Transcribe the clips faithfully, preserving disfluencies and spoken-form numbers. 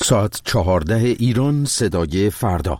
ساعت چهارده ایران، صدای فردا.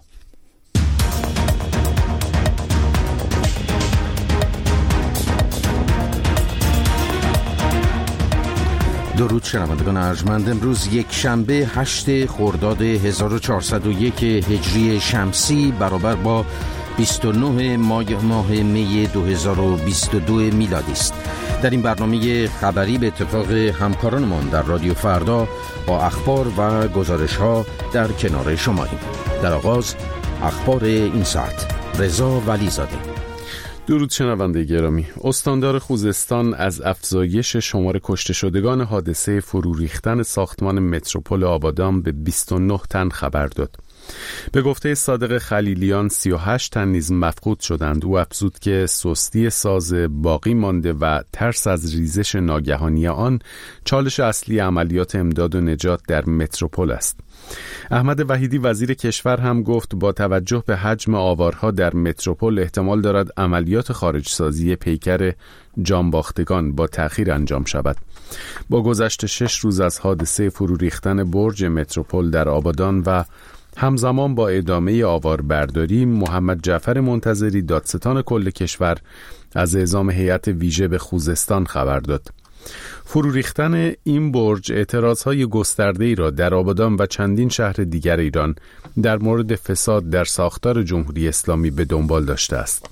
درود شنوندگان ارجمند. امروز یک شنبه هشت خرداد هزار و چهارصد و یک هجری شمسی برابر با بیست و نه ماه ماه می دو هزار و بیست و دو میلادی است. در این برنامه خبری به اتفاق همکارانمان در رادیو فردا با اخبار و گزارش ها در کنار شماییم. در آغاز اخبار این ساعت. رضا ولیزاده. درود شنونده گرامی. استاندار خوزستان از افزایش شمار کشته شدگان حادثه فرو ریختن ساختمان متروپول آبادان به بیست و نه تن خبر داد. به گفته صادق خلیلیان سی و هشت تن نیز مفقود شدند. او افزود که سستی ساز باقی مانده و ترس از ریزش ناگهانی آن چالش اصلی عملیات امداد و نجات در متروپول است. احمد وحیدی وزیر کشور هم گفت با توجه به حجم آوارها در متروپول احتمال دارد عملیات خارجسازی پیکر جانباختگان با تأخیر انجام شود. با گذشت شش روز از حادثه فرو ریختن برج متروپول در آبادان و همزمان با ادامه آواربرداری، محمد جعفر منتظری دادستان کل کشور از اعزام هیئت ویژه به خوزستان خبر داد. فرو ریختن این برج اعتراضهای گسترده‌ای را در آبادان و چندین شهر دیگر ایران در مورد فساد در ساختار جمهوری اسلامی به دنبال داشته است.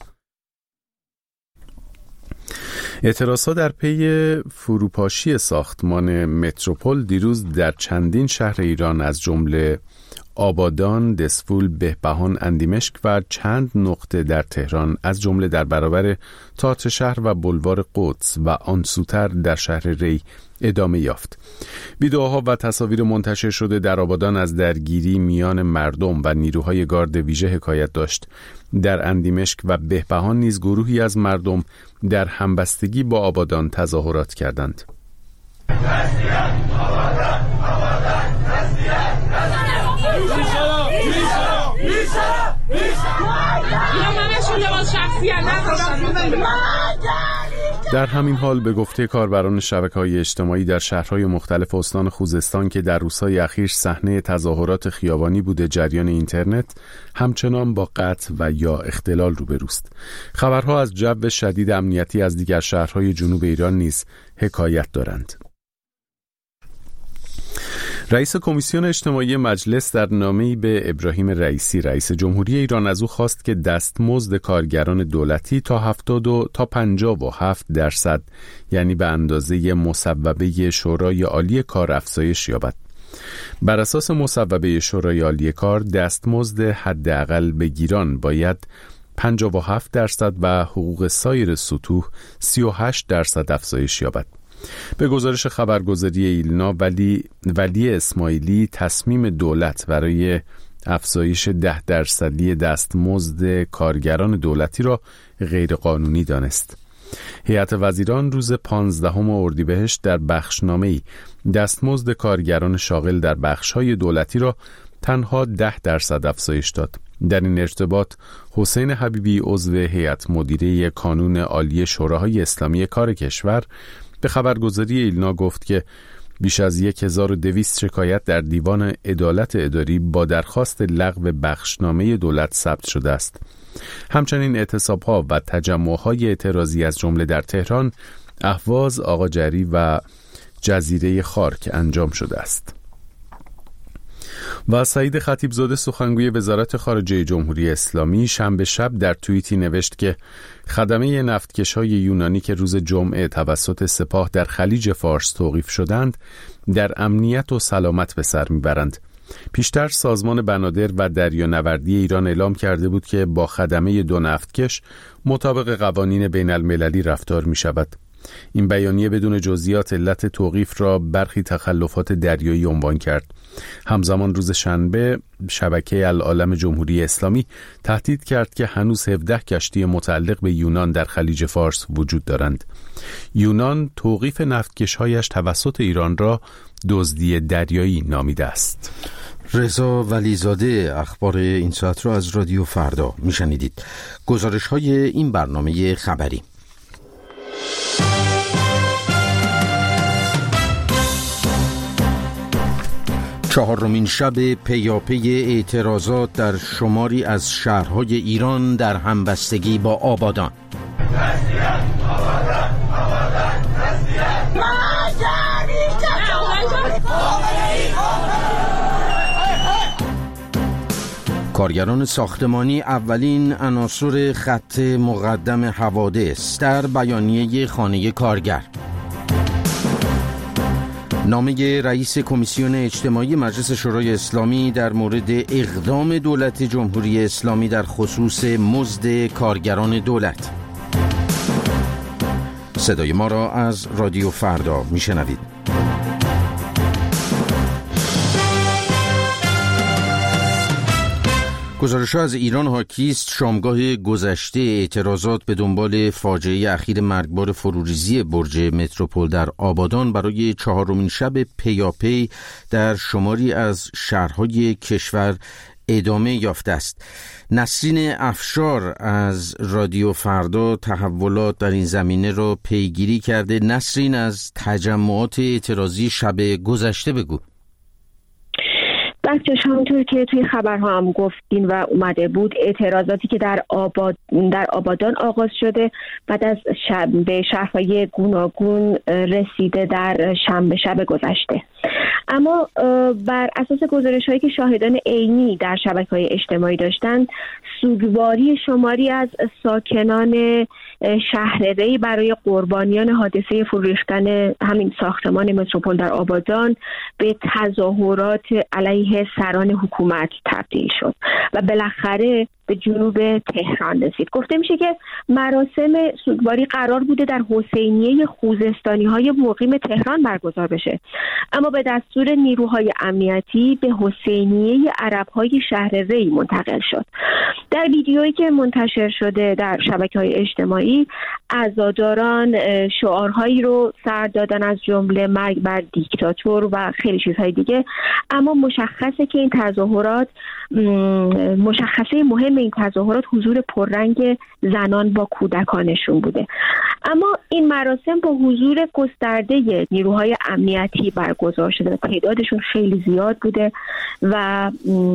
اعتراضها در پی فروپاشی ساختمان متروپول دیروز در چندین شهر ایران از جمله آبادان، دسفول، بهبهان، اندیمشک و چند نقطه در تهران از جمله در برابر تئاتر شهر و بلوار قدس و آن سوتر در شهر ری ادامه یافت. ویدئوها و تصاویر منتشر شده در آبادان از درگیری میان مردم و نیروهای گارد ویژه حکایت داشت. در اندیمشک و بهبهان نیز گروهی از مردم در همبستگی با آبادان تظاهرات کردند. در همین حال به گفته کاربران شبکه‌های اجتماعی در شهرهای مختلف استان خوزستان که در روزهای اخیر صحنه تظاهرات خیابانی بوده، جریان اینترنت همچنان با قطع و یا اختلال روبروست. خبرها از جو شدید امنیتی از دیگر شهرهای جنوب ایران نیز حکایت دارند. رئیس کمیسیون اجتماعی مجلس در نامه‌ای به ابراهیم رئیسی رئیس جمهوری ایران از او خواست که دستمزد کارگران دولتی تا هفتاد و تا پنجاه و هفت درصد یعنی به اندازه مصوبه شورای عالی کار افزایش یابد. بر اساس مصوبه شورای عالی کار دستمزد حداقل بگیران باید پنجاه و هفت درصد و حقوق سایر سطوح سی و هشت درصد افزایش یابد. به گزارش خبرگزاری ایلنا، ولی ولی اسماعیلی تصمیم دولت برای افزایش ده درصدی دستمزد کارگران دولتی را غیرقانونی دانست. هیئت وزیران روز پانزدهم اردیبهشت در بخشنامه‌ای دستمزد کارگران شاغل در بخش‌های دولتی را تنها ده درصد افزایش داد. در این ارتباط حسین حبیبی عضو هیئت مدیره کانون عالی شوراهای اسلامی کار کشور به خبرگزاری ایلنا گفت که بیش از هزار و دویست شکایت در دیوان عدالت اداری با درخواست لغو بخشنامه دولت ثبت شده است. همچنین اعتصاب‌ها و تجمع‌های اعتراضی از جمله در تهران، اهواز، آقاجری و جزیره خارک انجام شده است. و سعید خطیبزاده سخنگوی وزارت خارجه جمهوری اسلامی شنبه شب در توییتی نوشت که خدمه نفتکش‌های یونانی که روز جمعه توسط سپاه در خلیج فارس توقیف شدند در امنیت و سلامت به سر میبرند. پیشتر سازمان بنادر و دریانوردی ایران اعلام کرده بود که با خدمه دو نفتکش مطابق قوانین بین المللی رفتار می شود. این بیانیه بدون جزئیات علت توقیف را برخی تخلفات دریایی عنوان کرد. همزمان روز شنبه شبکه العالم جمهوری اسلامی تهدید کرد که هنوز هفده کشتی متعلق به یونان در خلیج فارس وجود دارند. یونان توقیف نفتکش‌هایش توسط ایران را دزدی دریایی نامیده است. رضا ولیزاده اخبار این ساعت را از رادیو فردا میشنیدید. گزارش های این برنامه خبری. چهارمین شب پیاپی اعتراضات در شماری از شهرهای ایران در همبستگی با آبادان. کارگران ساختمانی اولین عناصر خط مقدم حوادث در بیانیه خانه کارگر. نامه رئیس کمیسیون اجتماعی مجلس شورای اسلامی در مورد اقدام دولت جمهوری اسلامی در خصوص مزد کارگران دولت. صدای ما را از رادیو فردا میشنوید. گزارش‌ها از ایران حاکی است شامگاه گذشته اعتراضات به دنبال فاجعه اخیر مرگبار فروریزی برج متروپول در آبادان برای چهارمین شب پیاپی در شماری از شهرهای کشور ادامه یافته است. نسرین افشار از رادیو فردا تحولات در این زمینه را پیگیری کرده. نسرین، از تجمعات اعتراضی شب گذشته بگو. بچه همونطور که توی خبرها هم گفتین و اومده بود، اعتراضاتی که در آباد در آبادان آغاز شده بعد از شب به شهرهای گوناگون رسیده در شنبه شب گذشته. اما بر اساس گزارش‌هایی که شاهدان عینی در شبکه‌های اجتماعی داشتند، سوگواری شماری از ساکنان شهر ری برای قربانیان حادثه فرو ریختن همین ساختمان متروپول در آبادان به تظاهرات علیه سران حکومت تبدیل شد و بالاخره به جنوب تهران رسید. گفته میشه که مراسم سوگواری قرار بوده در حسینیه خوزستانی‌های مقیم تهران برگزار بشه، اما به دستور نیروهای امنیتی به حسینیه عرب‌های شهر ری منتقل شد. در ویدیویی که منتشر شده در شبکه‌های اجتماعی، عزاداران شعارهایی رو سر دادن از جمله مرگ بر دیکتاتور و خیلی چیزهای دیگه، اما مشخصه که این تظاهرات مشخصه مهم این تظاهرات حضور پررنگ زنان با کودکانشون بوده. اما این مراسم با حضور گسترده نیروهای امنیتی برگزار شده و تعدادشون خیلی زیاد بوده و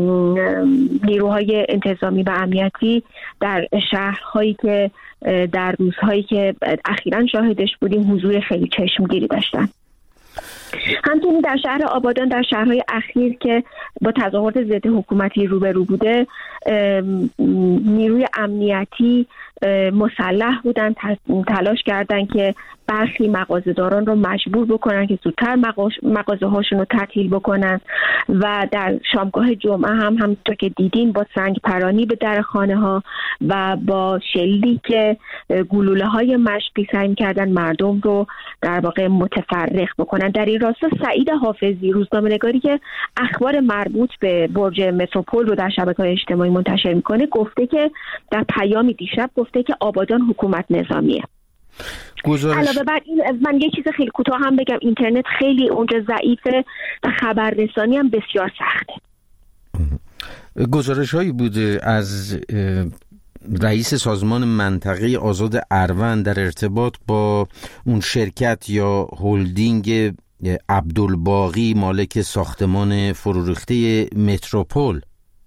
نیروهای انتظامی و امنیتی در شهرهایی که در روزهایی که اخیراً شاهدش بودیم حضور خیلی چشمگیری داشتن. همچنین در شهر آبادان در شهرهای اخیر که با تظاهرات ضد حکومتی روبرو بوده، نیروی امنیتی مسلح بودن، تلاش کردن که برخی مغازه‌داران رو مجبور بکنن که زودتر مغازه‌هاشون رو تعطیل بکنن و در شامگاه جمعه هم همونطور که دیدین با سنگ پرانی به در خانه‌ها و با شلیک گلوله‌های مشکی سعی کردن مردم رو در واقع متفرق بکنن. در این راستا سعید حافظی، روزنامه‌نگاری که اخبار مربوط به برج متروپول رو در شبکه‌های اجتماعی منتشر میکنه، گفته که در پیامی دیشب گفته که آبادان حکومت نظامیه. گزارش... علاوه بر این من یه چیز خیلی کوتاه هم بگم، اینترنت خیلی اونجا ضعیفه و خبررسانی هم بسیار سخته. گزارش هایی بوده از رئیس سازمان منطقه آزاد اروند در ارتباط با اون شرکت یا هلدینگ عبدالباقی مالک ساختمان فروریخته متروپول.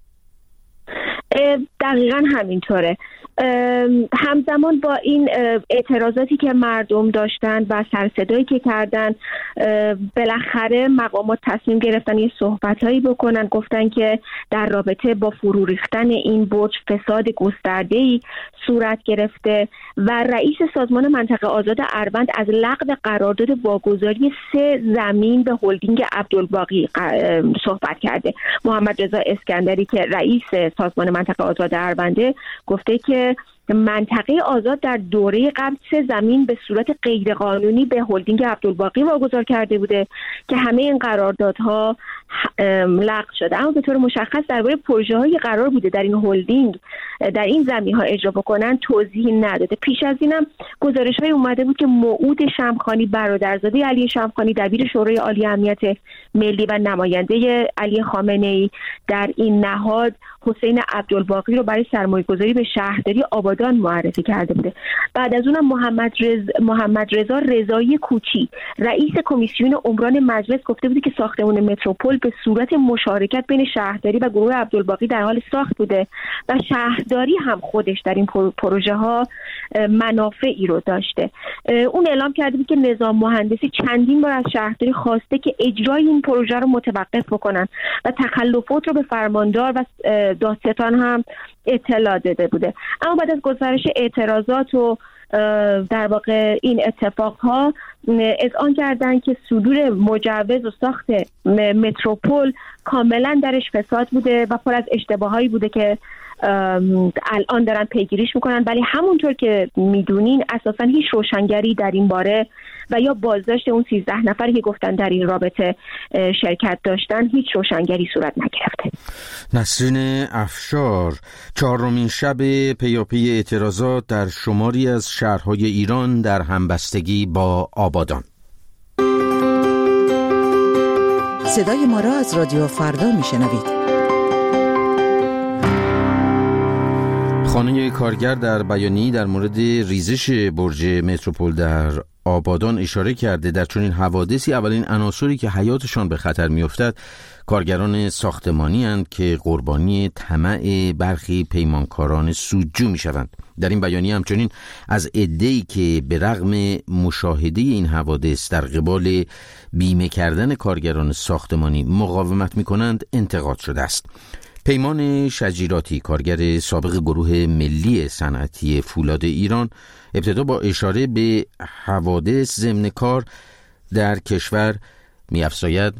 دقیقاً همینطوره. همزمان با این اعتراضاتی که مردم داشتن و سرصدایی که کردن، بالاخره مقامات تصمیم گرفتن یه صحبتایی بکنن. گفتن که در رابطه با فرو ریختن این برج فساد گسترده‌ای صورت گرفته و رئیس سازمان منطقه آزاد اروند از لغو قرارداد واگذاری سه زمین به هلدینگ عبدالباقی صحبت کرده. محمد رضا اسکندری که رئیس سازمان منطقه آزاد ارونده گفته که منطقه آزاد در دوره قبل سه زمین به صورت غیرقانونی به هلدینگ عبدالباقی واگذار کرده بوده که همه این قراردادها لغو شده، اما به طور مشخص درباره پروژه‌های قرار بوده در این هلدینگ در این زمین‌ها اجرا بکنن توضیحی نداده. پیش از اینم گزارش‌های اومده بود که موعود شمخانی برادرزاده علی شمخانی دبیر شورای عالی امنیت ملی و نماینده علی خامنه‌ای در این نهاد حسین عبدالباقی رو برای سرمایه‌گذاری به شهرداری آبادان آبادان معرفی کرده بوده. بعد از اونم محمد رز... محمد رضا رضایی کوچی رئیس کمیسیون عمران مجلس گفته بوده که ساختمان متروپول به صورت مشارکت بین شهرداری و گروه عبدالباقی در حال ساخت بوده و شهرداری هم خودش در این پروژه ها منافعی رو داشته. اون اعلام کرده بود که نظام مهندسی چندین بار از شهرداری خواسته که اجرای این پروژه رو متوقف بکنن و تخلفات رو به فرماندار و دادستان هم اطلاع داده بوده. اما بعد از گزارش اعتراضات و در واقع این اتفاقها اذعان کردن که صدور مجوز و ساخت متروپول کاملا درش فساد بوده و پر از اشتباهایی بوده که الان دارن پیگیریش میکنن، ولی همونطور که میدونین اساسا هیچ روشنگری در این باره و یا بازداشت اون سیزده نفری که گفتن در این رابطه شرکت داشتن هیچ روشنگری صورت نگرفته. نسرین افشار، چهارمین شب پیاپی اعتراضات در شماری از شهرهای ایران در همبستگی با آبادان. صدای ما را از رادیو فردا میشنوید. خانه کارگر در بیانیه‌ای در مورد ریزش برج متروپول در آبادان اشاره کرده در چنین حوادثی اولین عناصری که حیاتشان به خطر می‌افتد کارگران ساختمانی اند که قربانی طمع برخی پیمانکاران سودجو می‌شوند. در این بیانیه همچنین از عده‌ای که به رغم مشاهده این حوادث در قبال بیمه کردن کارگران ساختمانی مقاومت می‌کنند انتقاد شده است. پیمان شجیراتی، کارگر سابق گروه ملی صنعتی فولاد ایران، ابتدا با اشاره به حوادث ضمن کار در کشور می‌افزاید: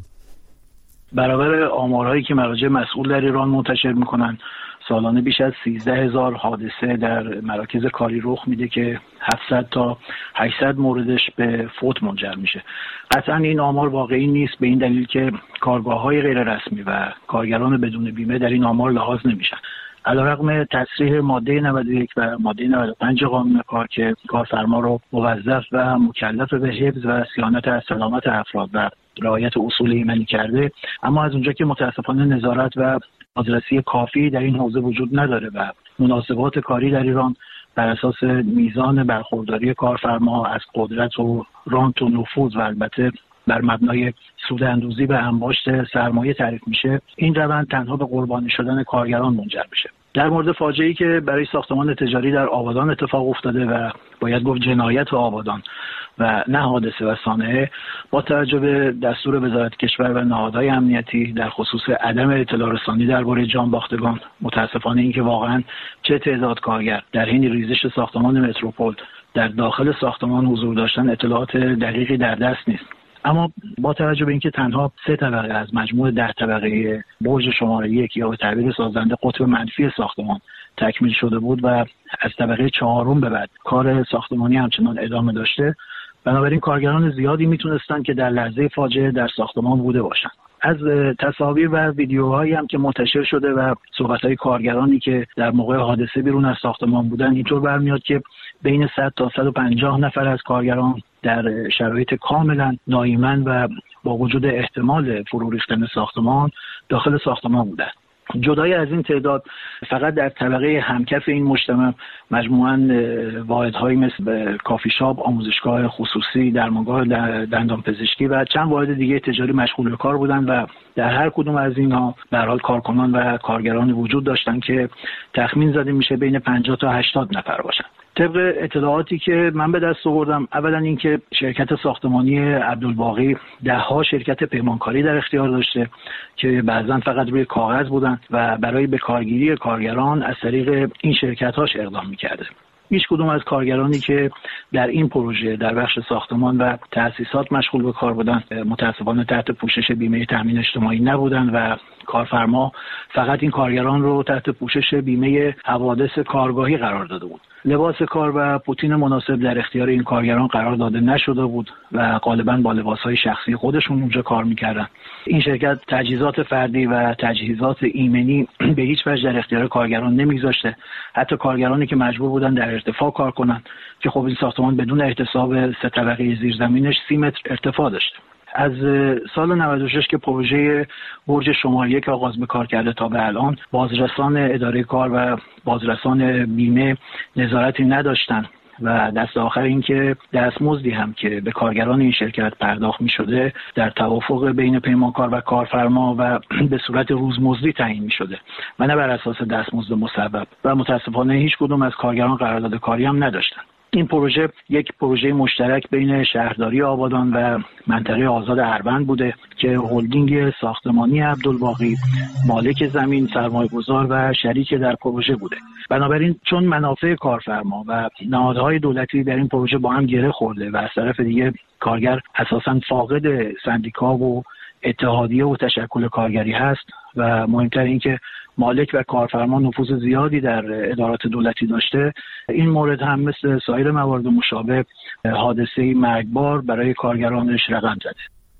برابر آمارهایی که مراجع مسئول در ایران منتشر می‌کنند، سالانه بیش از سیزده هزار حادثه در مراکز کاری رخ میده که هفتصد تا هشتصد موردش به فوت منجر میشه. قطعا این آمار واقعی نیست، به این دلیل که کارگاه‌های غیر رسمی و کارگران بدون بیمه در این آمار لحاظ نمیشن. علیرغم تصریح ماده نود و یک و ماده نود و پنج قانون کار که کارفرما رو موظف و مکلف به حفظ و صیانت از سلامت افراد و رعایت اصول ایمنی کرده، اما از اونجا که متاسفانه نظارت و بازرسی کافی در این حوزه وجود نداره و مناسبات کاری در ایران بر اساس میزان برخورداری کارفرما از قدرت و رانت و نفوذ و البته بر مبنای سوداندوزی و انباشت سرمایه تعریف میشه، این روند تنها به قربانی شدن کارگران منجر میشه. در مورد فاجعه‌ای که برای ساختمان تجاری در آبادان اتفاق افتاده و باید گفت جنایت آبادان و نه حادثه و صانعه، با توجه به دستور وزارت کشور و نهادهای امنیتی در خصوص عدم اطلاع رسانی درباره جانباختگان، متاسفانه اینکه واقعا چه تعداد کارگر در حین ریزش ساختمان متروپول در داخل ساختمان حضور داشتن اطلاعات دقیقی در دست نیست. اما با توجه به اینکه تنها سه طبقه از مجموع ده طبقه برج شماره یک یا به تعبیر سازنده قطب منفی ساختمان تکمیل شده بود و از طبقه چهارم به بعد کار ساختمانی همچنان ادامه داشته، بنابراین کارگران زیادی میتونستن که در لحظه فاجعه در ساختمان بوده باشند. از تصاویر و ویدیوهایی هم که منتشر شده و صحبت‌های کارگرانی که در موقع حادثه بیرون از ساختمان بودن، اینطور برمیاد که بین صد تا صد و پنجاه نفر از کارگران در شرایط کاملا ناایمن و با وجود احتمال فرو ریختن ساختمان داخل ساختمان بودند. جدای از این تعداد، فقط در طبقه همکف این مجتمع مجموعاً واحدهایی مثل کافی شاپ، آموزشگاه خصوصی، درمانگاه دندان پزشکی و چند واحد دیگه تجاری مشغول به کار بودند و در هر کدوم از اینها به هر حال کارکنان و کارگران وجود داشتن که تخمین زده میشه بین پنجاه تا هشتاد نفر باشن. طبق اطلاعاتی که من به دست آوردم، اولا اینکه شرکت ساختمانی عبدالباقی ده ها شرکت پیمانکاری در اختیار داشته که بعضا فقط روی کاغذ بودن و برای به کارگیری کارگران از طریق این شرکت هاش اقدام میکرده. هیچ کدوم از کارگرانی که در این پروژه در بخش ساختمان و تأسیسات مشغول به کار بودند متاسفانه تحت پوشش بیمه تامین اجتماعی نبودند و کارفرما فقط این کارگران رو تحت پوشش بیمه حوادث کارگاهی قرار داده بود. لباس کار و پوتین مناسب در اختیار این کارگران قرار داده نشده بود و غالباً با لباس‌های شخصی خودشون اونجا کار می‌کردن. این شرکت تجهیزات فردی و تجهیزات ایمنی به هیچ وجه در اختیار کارگران نمی‌گذاشته. حتی کارگرانی که مجبور بودن در ارتفاع کار کنن که خب این ساختمان بدون احتساب سه طبقه زیرزمینش سی متر ارتفاع داشته. از سال نود و شش که پروژه برج شماره یک آغاز به کار کرده تا به الان بازرسان اداره کار و بازرسان بیمه نظارتی نداشتن و دست آخر این که دستمزدی هم که به کارگران این شرکت پرداخت می شده در توافق بین پیمانکار و کارفرما و به صورت روزمزدی تعیین می شده و نه بر اساس دستمزد مصوب و متاسفانه هیچ کدوم از کارگران قرارداد کاری هم نداشتن. این پروژه یک پروژه مشترک بین شهرداری آبادان و منطقه آزاد اروند بوده که هلدینگ ساختمانی عبدالباقی مالک زمین، سرمایه‌گذار و شریک در پروژه بوده. بنابراین چون منافع کارفرما و نهادهای دولتی در این پروژه با هم گره خورده و از طرف دیگه کارگر اساساً فاقد سندیکا و اتحادیه و تشکل کارگری هست و مهمتر این که مالک و کارفرما نفوذ زیادی در ادارات دولتی داشته، این مورد هم مثل سایر موارد مشابه حادثه‌ای مرگبار برای کارگرانش رقم زده.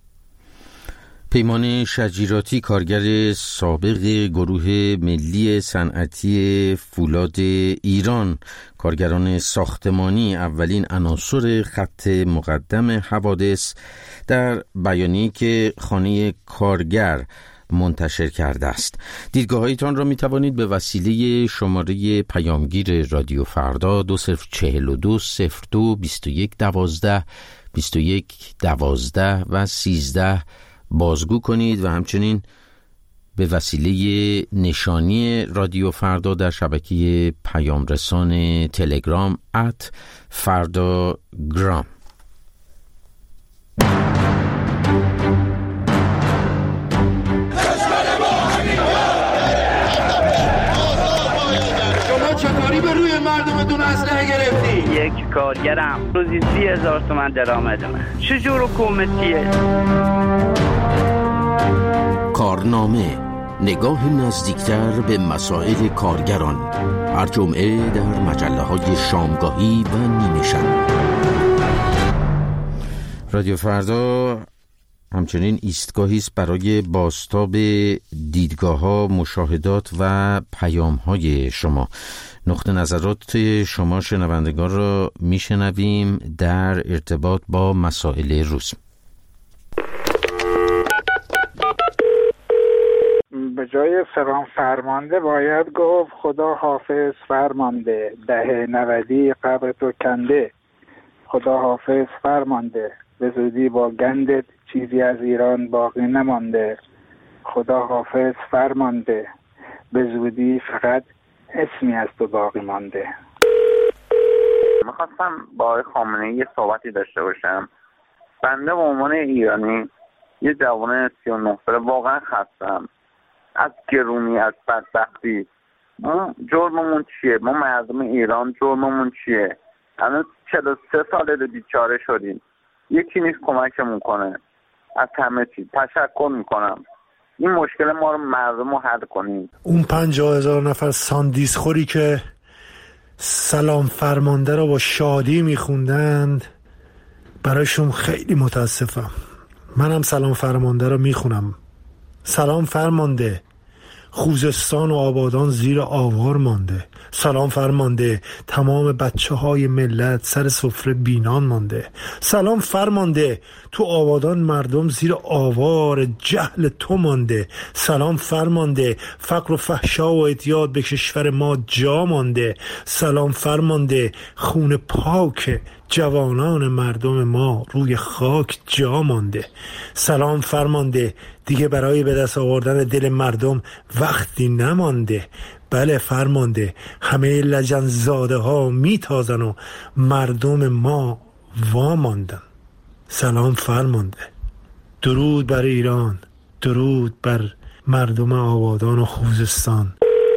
پیمان شجیراتی، کارگر سابق گروه ملی صنعتی فولاد ایران، کارگران ساختمانی، اولین عناصر خط مقدم حوادث، در بیانیه‌ای که خانه کارگر منتشر کرده است. دیدگاه‌هایتان را می توانید به وسیله شماره پیامگیر رادیو فردا دو صفر چهل و دو صفر دو بیست و یک دوازده بیست و یک دوازده و سیزده بازگو کنید و همچنین به وسیله نشانی رادیو فردا در شبکه پیام رسان تلگرام ات فردا گرام. به روی مردم دون اسلحه گرفتی؟ یک کارگرم روزی سی هزار تومن درآمد من. چجور حکومتیه؟ کارنامه، نگاه نزدیکتر به مسائل کارگران، هر جمعه در مجله های شامگاهی و نیمه شب. رادیو فردا همچنین ایستگاهی است برای بازتاب دیدگاه‌ها، مشاهدات و پیام‌های شما. نقطه نظرات شما شنوندگان را میشنویم در ارتباط با مسائل روز. به جای سلام فرمانده باید گفت خدا حافظ فرمانده، ده نودی قبر تو کنده. خدا حافظ فرمانده، به زودی با گندت چیزی از ایران باقی نمانده. خدا حافظ فرمانده، به زودی فقط اسمی از تو باقی مانده. میخواستم با آقای خامنه‌ای یه صحبتی داشته باشم. بنده به عنوان ایرانی، یه جوان سی و نه ساله، واقعا خستم از گرونی، از بدبختی. ما جرممون چیه؟ ما مردم ایران جرممون چیه؟ الان چهل و سه ساله بیچاره شدیم، یکی نیست کمکمون کنه. از همه چی تشکر میکنم. این مشکل ما رو مردم رو حل کنیم. اون پنجاه هزار نفر ساندیس خوری که سلام فرمانده رو با شادی میخوندند، برایشون خیلی متاسفم. منم سلام فرمانده رو میخونم. سلام فرمانده، خوزستان و آبادان زیر آوار مانده. سلام فرمانده، تمام بچه های ملت سر سفره بینان مانده. سلام فرمانده، تو آبادان مردم زیر آوار جهل تو مانده. سلام فرمانده، فقر و فحشا و اعتیاد به کشور ما جا مانده. سلام فرمانده، خون پاک جوانان مردم ما روی خاک جا مانده. سلام فرمانده، دیگه برای به دست آوردن دل مردم وقتی نمانده. بله فرمانده، همه لجنزاده ها میتازن و مردم ما واماندن. سلام فرمانده. درود بر ایران، درود بر مردم آبادان و خوزستان.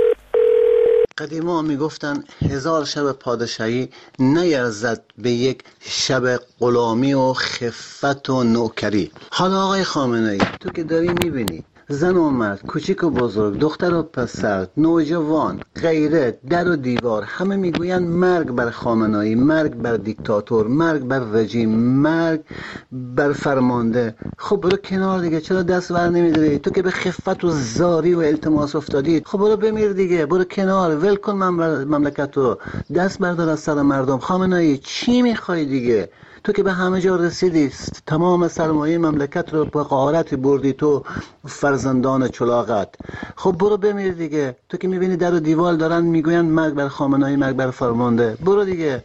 قدیما میگفتن هزار شب پادشاهی نیرزد به یک شب غلامی و خفت و نوکری. حالا آقای خامنه‌ای، تو که داری میبینی زن و مرد، کوچیک و بزرگ، دختر و پسر، نوجوان، غیرت، در و دیوار، همه میگوین مرگ بر خامنه‌ای، مرگ بر دیکتاتور، مرگ بر رژیم، مرگ بر فرمانده. خب برو کنار دیگه، چرا دست بر نمیداری؟ تو که به خفت و زاری و التماس افتادی، خب برو بمیر دیگه، برو کنار، ول کن مملکت رو، دست بردار از سر مردم. خامنه‌ای چی میخوای دیگه؟ تو که به همه جا رسیدی، تمام سرمایه مملکت رو به غارت بردی، تو فرزندان چلاقت. خب برو بمیر دیگه. تو که میبینی در و دیوار دارن میگوین مرگ بر خامنه‌ای، مرگ بر فرمانده. برو دیگه.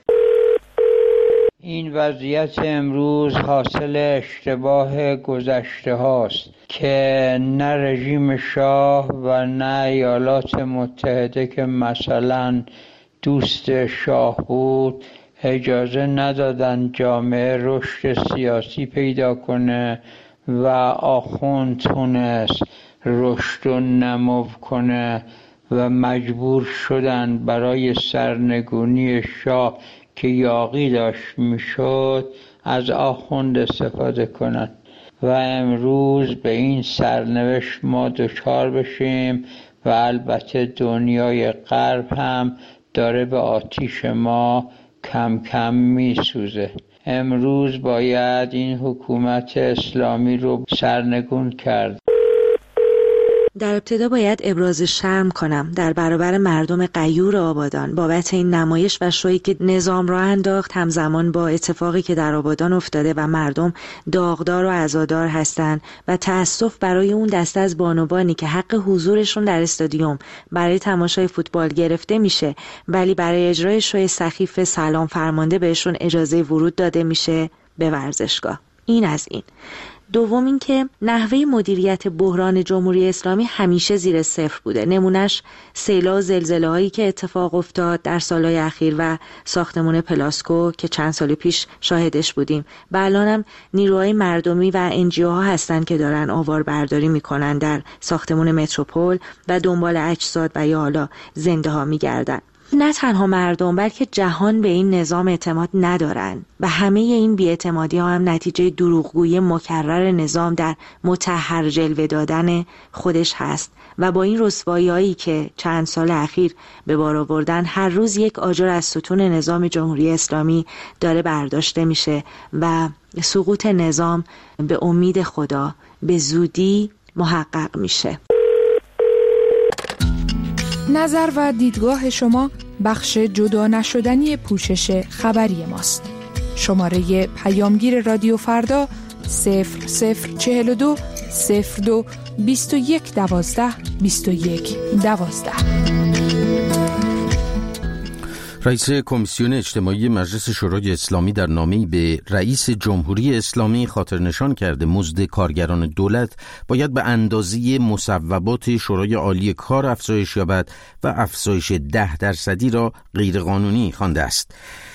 این وضعیت امروز حاصل اشتباه گذشته هاست که نه رژیم شاه و نه ایالات متحده که مثلا دوست شاه بود اجازه ندادن جامعه رشد سیاسی پیدا کنه و آخوند تونست رشد و نمو کنه و مجبور شدن برای سرنگونی شاه که یاغی داشت میشد از آخوند استفاده کنند و امروز به این سرنوشت ما دچار بشیم و البته دنیای غرب هم داره به آتیش ما کم کم میسوزه. امروز باید این حکومت اسلامی رو سرنگون کرد. در ابتدا باید ابراز شرم کنم در برابر مردم غیور آبادان بابت این نمایش و شویی که نظام را انداخت همزمان با اتفاقی که در آبادان افتاده و مردم داغدار و عزادار هستند و تأسف برای اون دسته از بانوانی که حق حضورشون در استادیوم برای تماشای فوتبال گرفته میشه ولی برای اجرای شوی سخیف سلام فرمانده بهشون اجازه ورود داده میشه به ورزشگاه. این از این. دوم این که نحوه مدیریت بحران جمهوری اسلامی همیشه زیر صفر بوده. نمونش سیلاب و زلزله هایی که اتفاق افتاد در سالهای اخیر و ساختمان پلاسکو که چند سال پیش شاهدش بودیم و الانم نیروهای مردمی و انجیو ها هستن که دارن آوار برداری میکنن در ساختمان متروپول و دنبال اجساد و یا حالا زنده ها میگردن. نه تنها مردم بلکه جهان به این نظام اعتماد ندارن و همه این بی‌اعتمادی ها هم نتیجه دروغگویی مکرر نظام در مطهر جلوه دادن خودش هست و با این رسوایی‌هایی که چند سال اخیر به بار آوردن هر روز یک آجر از ستون نظام جمهوری اسلامی داره برداشته میشه و سقوط نظام به امید خدا به زودی محقق میشه. نظر و دیدگاه شما بخش جدا نشدنی پوشش خبری ماست. شماره پیامگیر رادیو فردا صفر صفر چهل و دو صفر دو بیست و یک دوازده بیست و یک دوازده. رئیس کمیسیون اجتماعی مجلس شورای اسلامی در نامه‌ای به رئیس جمهوری اسلامی خاطرنشان کرده مزد کارگران دولت باید به اندازه مصوبات شورای عالی کار افزایش یابد و افزایش ده درصدی را غیرقانونی خوانده است.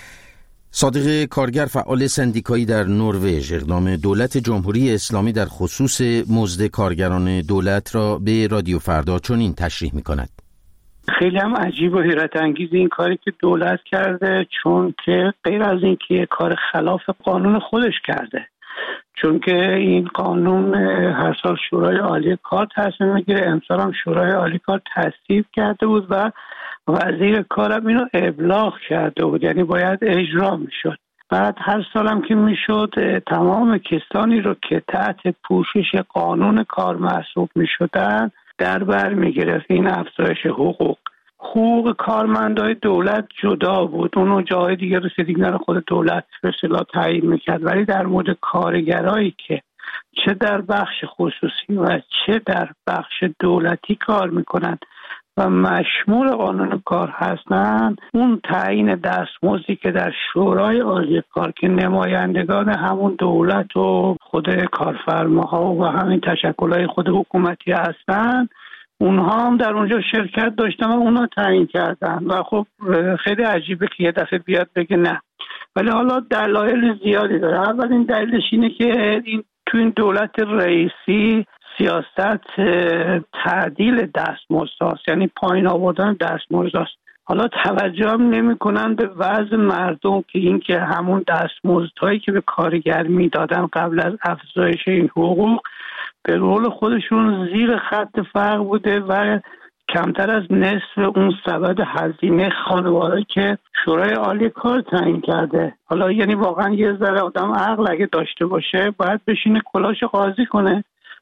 صادق کارگر فعال سندیکایی در نروژ اقدام دولت جمهوری اسلامی در خصوص مزد کارگران دولت را به رادیو فردا چنین تشریح می‌کند. خیلی هم عجیب و حیرت انگیز این کاری که دولت کرده، چون که غیر از این که کار خلاف قانون خودش کرده، چون که این قانون هر سال شورای عالی کار تصمیم میگیره. امسال هم شورای عالی کار تصویب کرده بود و وزیر کارم اینو ابلاغ کرده بود، یعنی باید اجرا میشد. بعد هر سالم که میشد تمام کسانی رو که تحت پوشش قانون کار محسوب میشدن در بر میگرفت این افزایش حقوق. حقوق کارمندای دولت جدا بود، اونو جای دیگه رسیدگی خود دولت به اصطلاح تعیین میکرد، ولی در مورد کارگرایی که چه در بخش خصوصی و چه در بخش دولتی کار میکنند و مشمول قانون کار هستند، اون تعیین دستمزدی که در شورای عالی کار که نمایندگان همون دولت و خود کارفرماها و همین تشکل‌های خود حکومتی هستند، اونها هم در اونجا شرکت داشتن و اونها تعیین کردن و خب خیلی عجیبه که یه دفعه بیاد بگه نه. ولی حالا دلایل زیادی داره. اولین دلیلش اینه که این تو این دولت رئیسی سیاست تعدیل دستمزدهاست، یعنی پایین آوردن دستمزدهاست. حالا توجه هم نمی کنن به وضع مردم که این که همون دستمزدهایی که به کارگر میدادن قبل از افزایش این حقوق به قول خودشون زیر خط فقر بوده و کمتر از نصف اون سبد هزینه خانواده که شورای عالی کار تعیین کرده. حالا یعنی واقعا یه ذره آدم عقل اگه داشته باشه باید بشینه کلاش قاضی کنه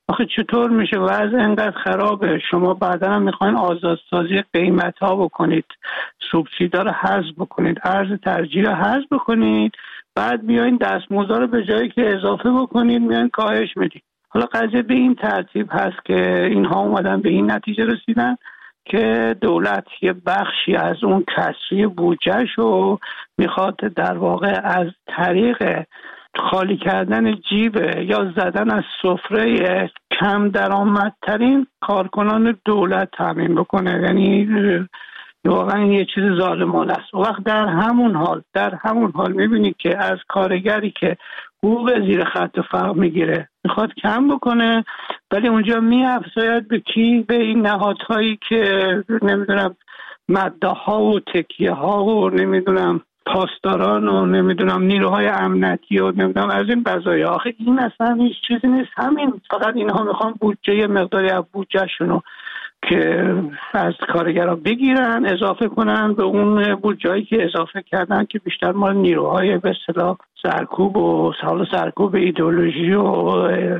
آخه چطور میشه وضع انقدر خرابه، شما بعدا هم میخواین آزادسازی قیمت ها بکنید، سوبسیدا رو حذف بکنید، ارز ترجیح رو حذف بکنید، بعد بیاین دستمزد رو به جایی که اضافه بکنید میاین کاهش میدید. حالا قضیه به این ترتیب هست که اینها اومدن به این نتیجه رسیدن که دولت یه بخشی از اون کسری بودجه‌ش رو میخواد در واقع از طریق خالی کردن جیب یا زدن از سفره کم درآمدترین کارکنان دولت تامین بکنه. یعنی واقعا یه چیز ظالمانه است. وقت در همون حال در همون حال میبینید که از کارگری که حقوق زیر خط فقر میگیره میخواد کم بکنه، ولی اونجا میافزاید به کی؟ به این نهادهایی که نمیدونم مده ها و تکیه ها و نمیدونم پاسداران و نمیدونم نیروهای امنیتی و نمیدونم از این بزایا. آخه این اصلا هیچ چیزی نیست، همین فقط اینها میخوان بودجه مقداری از بودجهشونو که از کارگرها بگیرن اضافه کنن به اون بودجه‌ای که اضافه کردن که بیشتر مال نیروهای به اصطلاح سرکوب و سال سرکوب ایدئولوژی و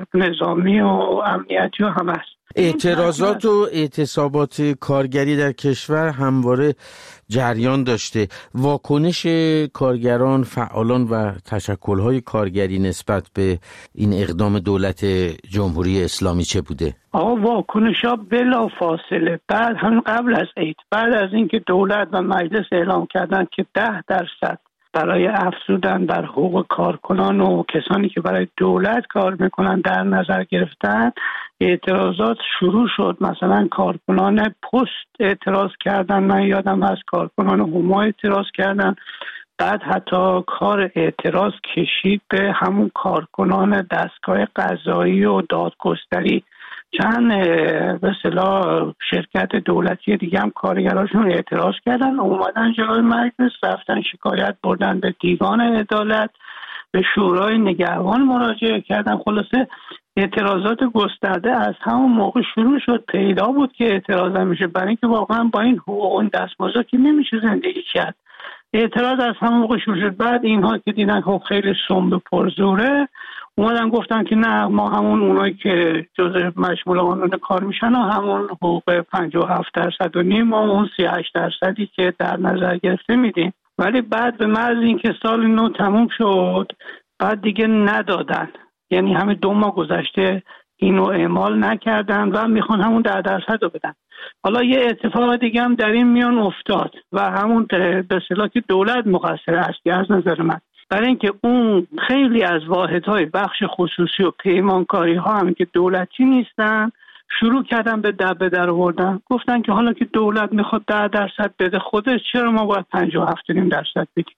نظامی و امنیتی و هم هست. اعتراضات و اعتصابات کارگری در کشور همواره جریان داشته. واکنش کارگران، فعالان و تشکل‌های کارگری نسبت به این اقدام دولت جمهوری اسلامی چه بوده؟ آقا واکنش‌ها بلا فاصله بعد هم قبل از عید، بعد از اینکه دولت و مجلس اعلام کردن که ده درصد برای افزودن بر حقوق کارکنان و کسانی که برای دولت کار میکنن در نظر گرفتن، اعتراضات شروع شد. مثلا کارکنان پست اعتراض کردن، من یادم هست کارکنان هما اعتراض کردن، بعد حتی کار اعتراض کشید به همون کارکنان دستگاه قضایی و دادگستری. چند به اصطلاح شرکت دولتی دیگه هم کارگراشون اعتراض کردن، اومدن جلوی مجلس، رفتن شکایت بردن به دیوان عدالت، به شورای نگهبان مراجعه کردن. خلاصه اعتراضات گسترده از همون موقع شروع شد. پیدا بود که اعتراض میشه، برای اینکه واقعا با این حقوق و دستمزد که نمیشه زندگی کرد. اعتراض از همون موقع شروع شد. بعد اینها که دیدن خب خیلی سمب و پرزوره، اومدن گفتن که نه، ما همون اونایی که جزء مشمول قانون کار میشن و همون حقوق پنجاه و هفت درصد و نیم و اون سی و هشت درصدی که در نظر گرفته میدیم. ولی بعد به محض اینکه سال نو تموم شد بعد دیگه ندادن، یعنی همه دو ماه گذشته اینو اعمال نکردن و میخوان همون ده درصد رو بدن. حالا یه اتفاق دیگه هم در این میان افتاد و همون به اصطلاح که دولت مقصر است از نظر من، برای اینکه اون خیلی از واحدهای بخش خصوصی و پیمانکاری ها هم که دولتی نیستن شروع کردن به دبه در آوردن. گفتن که حالا که دولت میخواد ده درصد بده خودش، چرا ما باید پنجاه و هفت درصد بدیم؟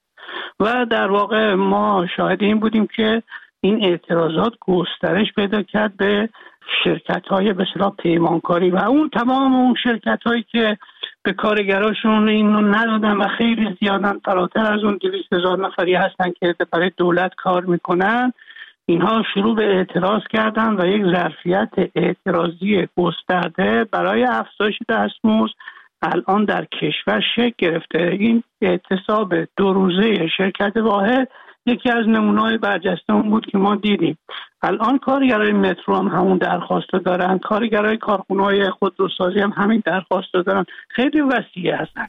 و در واقع ما شاهد این بودیم که این اعتراضات گسترش پیدا کرد به شرکت‌های به اصطلاح پیمانکاری و اون تمام اون شرکت‌هایی که به کارگراشون اینو ندادن و خیلی زیادن، فراتر از اون دویست هزار نفری هستن که برای دولت کار میکنن. اینها شروع به اعتراض کردن و یک ظرفیت اعتراضی گسترده برای افزایش دستمزد الان در کشور شکل گرفته. این اعتصاب دو روزه شرکت واحد یکی از نمونه‌های برجسته اون بود که ما دیدیم. الان کارگرای مترو هم همون درخواست رو دارن، کارگرای کارخونه‌های خودروسازی هم همین درخواست رو دارن، خیلی وسیع هستن.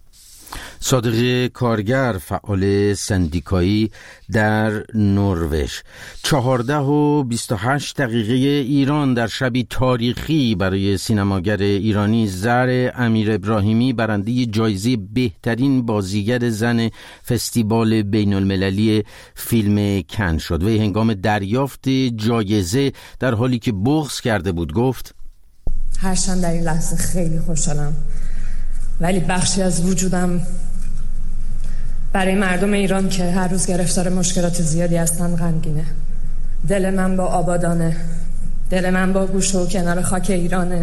صادق کارگر، فعال سندیکایی در نروژ. چهارده و بیست و هشت دقیقه ایران در شبی تاریخی برای سینماگر ایرانی زهر امیر ابراهیمی برنده جایزه بهترین بازیگر زن فستیوال بین المللی فیلم کن شد. و هنگام دریافت جایزه در حالی که بغض کرده بود گفت: هرچند در این لحظه خیلی خوشحالم، ولی بخشی از وجودم برای مردم ایران که هر روز گرفتار مشکلات زیادی هستن غمگینه. دل من با آبادانه، دل من با گوشه و کنار خاک ایرانه.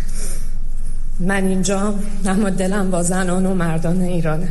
من اینجا، اما دلم با زنان و مردان ایرانه.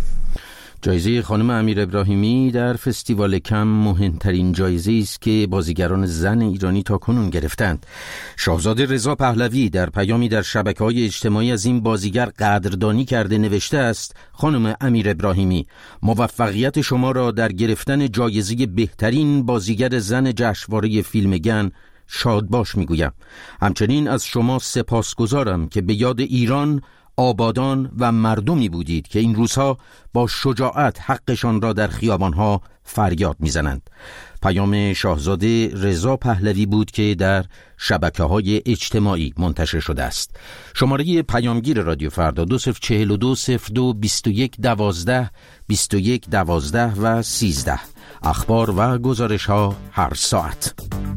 جایزه خانم امیر ابراهیمی در فستیوال کن مهمترین جایزه است که بازیگران زن ایرانی تا کنون گرفتند. شاهزاده رضا پهلوی در پیامی در شبکه‌های اجتماعی از این بازیگر قدردانی کرده نوشته است: خانم امیر ابراهیمی، موفقیت شما را در گرفتن جایزه بهترین بازیگر زن جشنواره فیلم کن شادباش میگویم. همچنین از شما سپاسگزارم که به یاد ایران، آبادان و مردمی بودید که این روزها با شجاعت حقشان را در خیابانها فریاد میزنند. پیام شاهزاده رضا پهلوی بود که در شبکه‌های اجتماعی منتشر شده است. شماره پیامگیر رادیو فردا دو صفر چهل و دو صفر دو بیست و یک دوازده بیست و یک دوازده و سیزده. اخبار و گزارش ها هر ساعت.